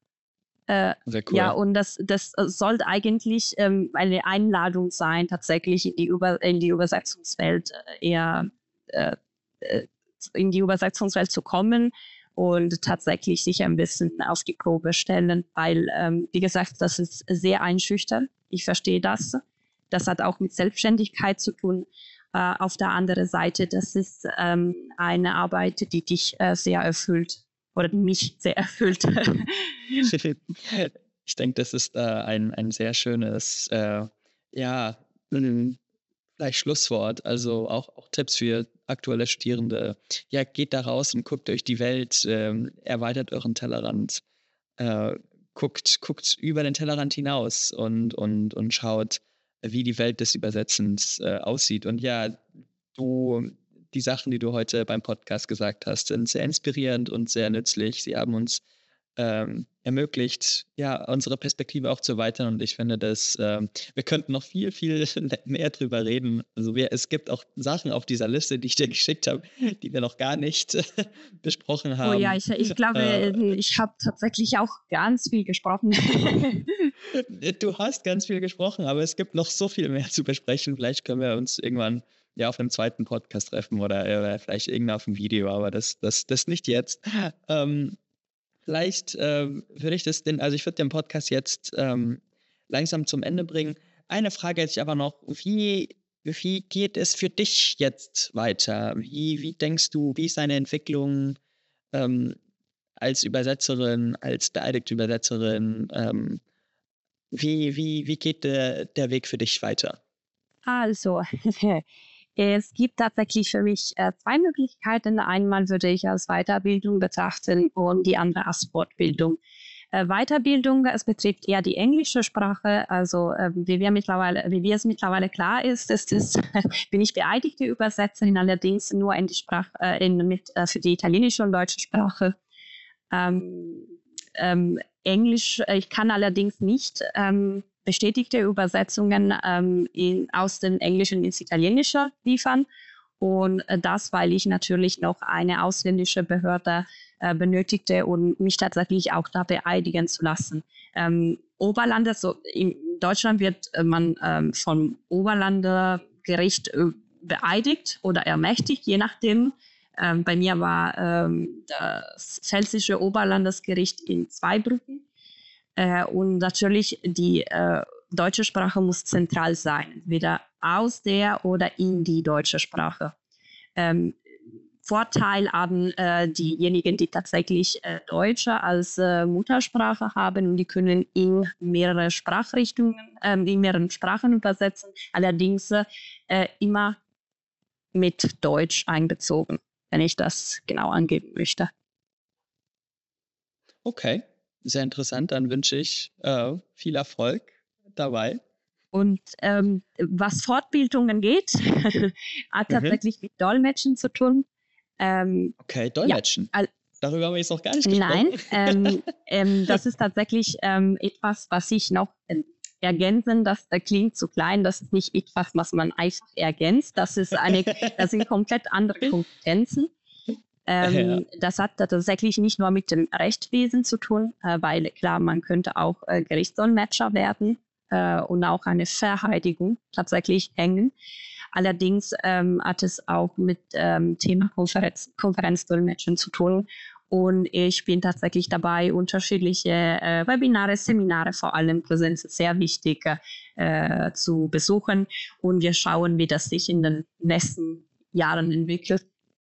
Äh, Sehr cool. Ja, und das, das sollte eigentlich ähm, eine Einladung sein, tatsächlich in die, Über in die Übersetzungswelt äh, eher äh, in die Übersetzungswelt zu kommen und tatsächlich sich ein bisschen auf die Probe stellen, weil, ähm, wie gesagt, das ist sehr einschüchternd. Ich verstehe das. Das hat auch mit Selbstständigkeit zu tun. Äh, auf der anderen Seite, das ist ähm, eine Arbeit, die dich äh, sehr erfüllt oder die mich sehr erfüllt. Ich denke, das ist äh, ein, ein sehr schönes, äh, ja, vielleicht Schlusswort. Also auch, auch Tipps für aktuelle Studierende. Ja, geht da raus und guckt euch die Welt, ähm, erweitert euren Tellerrand, äh, guckt, guckt über den Tellerrand hinaus und, und, und schaut, wie die Welt des Übersetzens äh, aussieht. Und ja, du, die Sachen, die du heute beim Podcast gesagt hast, sind sehr inspirierend und sehr nützlich. Sie haben uns ähm, ermöglicht, ja, unsere Perspektive auch zu erweitern. Und ich finde, dass ähm, wir könnten noch viel, viel mehr drüber reden. Also wir, es gibt auch Sachen auf dieser Liste, die ich dir geschickt habe, die wir noch gar nicht besprochen haben. Oh ja, ich, ich glaube, äh, ich habe tatsächlich auch ganz viel gesprochen. Du hast ganz viel gesprochen, aber es gibt noch so viel mehr zu besprechen. Vielleicht können wir uns irgendwann ja auf einem zweiten Podcast treffen oder äh, vielleicht irgendwann auf einem Video, aber das, das, das nicht jetzt. Ähm, Vielleicht ähm, würde ich das denn, also ich würde den Podcast jetzt ähm, langsam zum Ende bringen. Eine Frage hätte ich aber noch, wie, wie geht es für dich jetzt weiter? Wie, wie denkst du, wie ist deine Entwicklung ähm, als Übersetzerin, als beeidigte Übersetzerin? Ähm, wie, wie, wie geht der, der Weg für dich weiter? Also, es gibt tatsächlich für mich äh, zwei Möglichkeiten. Einmal würde ich als Weiterbildung betrachten und die andere als Fortbildung. Äh, Weiterbildung, es betrifft eher die englische Sprache. Also äh, wie wir mittlerweile, wie wir es mittlerweile klar ist, ist es, bin ich beeidigte Übersetzerin, allerdings nur in die Sprache, äh, in, mit, äh, für die italienische und deutsche Sprache. Ähm, ähm, Englisch, ich kann allerdings nicht ähm, bestätigte Übersetzungen ähm, in, aus dem Englischen ins Italienische liefern. Und äh, das, weil ich natürlich noch eine ausländische Behörde äh, benötigte und mich tatsächlich auch da beeidigen zu lassen. Ähm, Oberlande, so in Deutschland wird man ähm, vom Oberlandesgericht äh, beeidigt oder ermächtigt, je nachdem. Ähm, bei mir war ähm, das Pfälzische Oberlandesgericht in Zweibrücken. Äh, und natürlich die äh, deutsche Sprache muss zentral sein, entweder aus der oder in die deutsche Sprache. Ähm, Vorteil an äh, diejenigen, die tatsächlich äh, Deutsche als äh, Muttersprache haben und die können in mehrere Sprachrichtungen, äh, in mehreren Sprachen übersetzen, allerdings äh, immer mit Deutsch einbezogen, wenn ich das genau angeben möchte. Okay, sehr interessant. Dann wünsche ich äh, viel Erfolg dabei. Und ähm, was Fortbildungen geht, hat Mhm. tatsächlich mit Dolmetschen zu tun. Ähm, Okay, Dolmetschen. Ja, Darüber haben wir jetzt noch gar nicht gesprochen. Nein, ähm, ähm, das ist tatsächlich ähm, etwas, was ich noch ähm, ergänzen. Das äh, klingt zu klein. Das ist nicht etwas, was man einfach ergänzt. Das ist eine, das sind komplett andere Kompetenzen. Ähm, Ja. Das hat tatsächlich nicht nur mit dem Rechtswesen zu tun, äh, weil klar, man könnte auch äh, Gerichtsdolmetscher werden äh, und auch eine Verteidigung tatsächlich hängen. Allerdings ähm, hat es auch mit ähm, Thema Konferenz, Konferenzdolmetschen zu tun. Und ich bin tatsächlich dabei, unterschiedliche äh, Webinare, Seminare, vor allem Präsenz ist sehr wichtig, äh, zu besuchen. Und wir schauen, wie das sich in den nächsten Jahren entwickelt.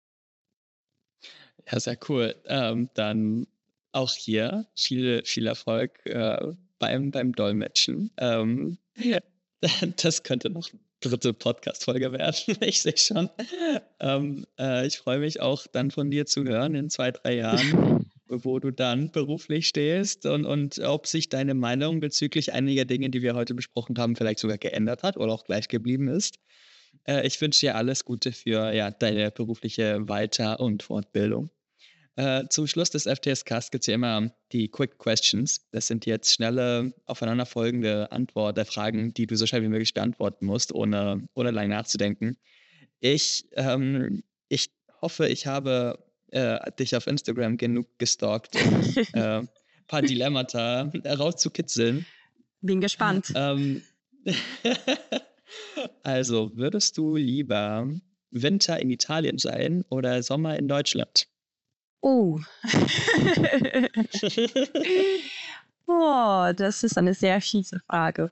Ja, sehr cool. Ähm, dann auch hier viel, viel Erfolg äh, beim, beim Dolmetschen. Ähm, das könnte noch eine dritte Podcast-Folge werden. Ich sehe schon. Ähm, äh, ich freue mich auch dann von dir zu hören in zwei, drei Jahren, wo du dann beruflich stehst und, und ob sich deine Meinung bezüglich einiger Dinge, die wir heute besprochen haben, vielleicht sogar geändert hat oder auch gleich geblieben ist. Äh, ich wünsche dir alles Gute für ja, deine berufliche Weiter- und Fortbildung. Äh, zum Schluss des F T S-Casts gibt es ja immer die Quick Questions. Das sind jetzt schnelle, aufeinanderfolgende Antwort der Fragen, die du so schnell wie möglich beantworten musst, ohne, ohne lange nachzudenken. Ich, ähm, ich hoffe, ich habe äh, dich auf Instagram genug gestalkt, um äh, ein paar Dilemmata rauszukitzeln. Bin gespannt. Ähm, also, würdest du lieber Winter in Italien sein oder Sommer in Deutschland? Oh. Oh, das ist eine sehr fiese Frage.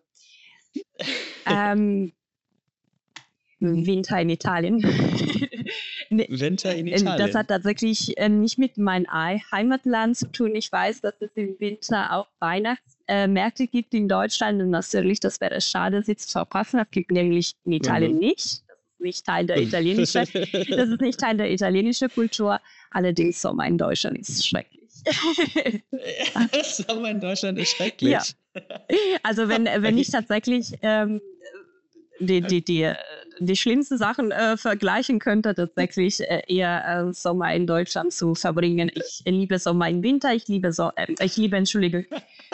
ähm, Winter in Italien. Winter in Italien. Das hat tatsächlich äh, nicht mit meinem Heimatland zu tun. Ich weiß, dass es im Winter auch Weihnachtsmärkte äh, gibt in Deutschland und natürlich, das wäre schade, sie zu verpassen. Das gibt nämlich in Italien mhm. nicht. Das ist nicht Teil der italienischen, das ist nicht Teil der italienischen Kultur. Allerdings Sommer in Deutschland ist schrecklich. Sommer in Deutschland ist schrecklich. Ja. Also wenn, wenn ich tatsächlich ähm, die, die, die, die schlimmsten Sachen äh, vergleichen könnte, tatsächlich äh, eher äh, Sommer in Deutschland zu verbringen. Ich liebe Sommer im Winter, ich liebe, so äh, ich liebe, Entschuldigung.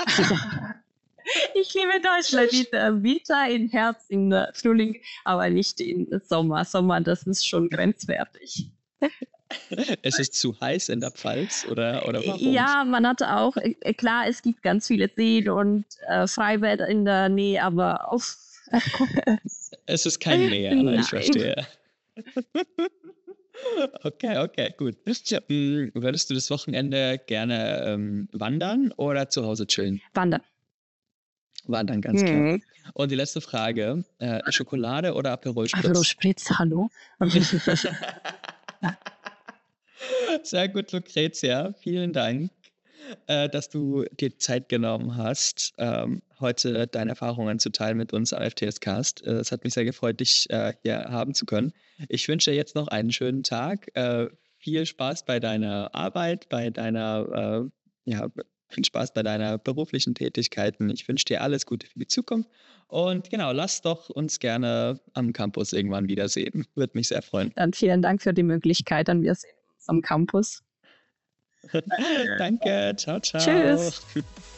Ich liebe Deutschland mit äh, Winter, in Herbst, in äh, Frühling, aber nicht in Sommer. Sommer, das ist schon grenzwertig. Es ist zu heiß in der Pfalz oder, oder warum? Ja, man hatte auch, äh, klar, es gibt ganz viele Seen und äh, Freibäder in der Nähe, aber auf. Es ist kein Meer, Nein. Ich verstehe. Okay, okay, gut. Hm, würdest du das Wochenende gerne ähm, wandern oder zu Hause chillen? Wandern. Wandern, ganz klar. Mhm. Und die letzte Frage, äh, Schokolade oder Aperol Spritz? Aperol Spritz, hallo? Sehr gut, Lucretia. Vielen Dank, äh, dass du dir Zeit genommen hast, ähm, heute deine Erfahrungen zu teilen mit uns am F T S-Cast. Äh, es hat mich sehr gefreut, dich äh, hier haben zu können. Ich wünsche dir jetzt noch einen schönen Tag. Äh, viel Spaß bei deiner Arbeit, bei deiner, äh, ja, viel Spaß bei deiner beruflichen Tätigkeiten. Ich wünsche dir alles Gute für die Zukunft. Und genau, lass doch uns gerne am Campus irgendwann wiedersehen. Würde mich sehr freuen. Dann vielen Dank für die Möglichkeit. Dann wir sehen uns am Campus. Danke, ciao, ciao. Tschüss.